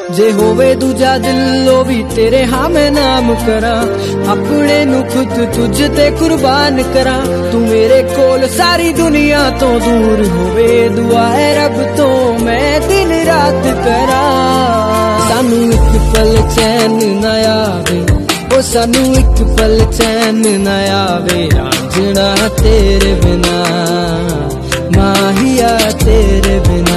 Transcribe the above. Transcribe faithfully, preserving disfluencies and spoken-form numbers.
जे होवे दूजा दिल ओ भी तेरे हाँ मैं नाम करा, अपने नु खुद तुझ ते कुर्बान करा। तू मेरे कोल सारी दुनिया तो दूर होवे, दुआ है रब तो मैं दिन रात करा। सानू एक पल चैन ना आवे, ओ सानू एक पल चैन ना आवे, रांझना तेरे बिना, माहिया तेरे बिना।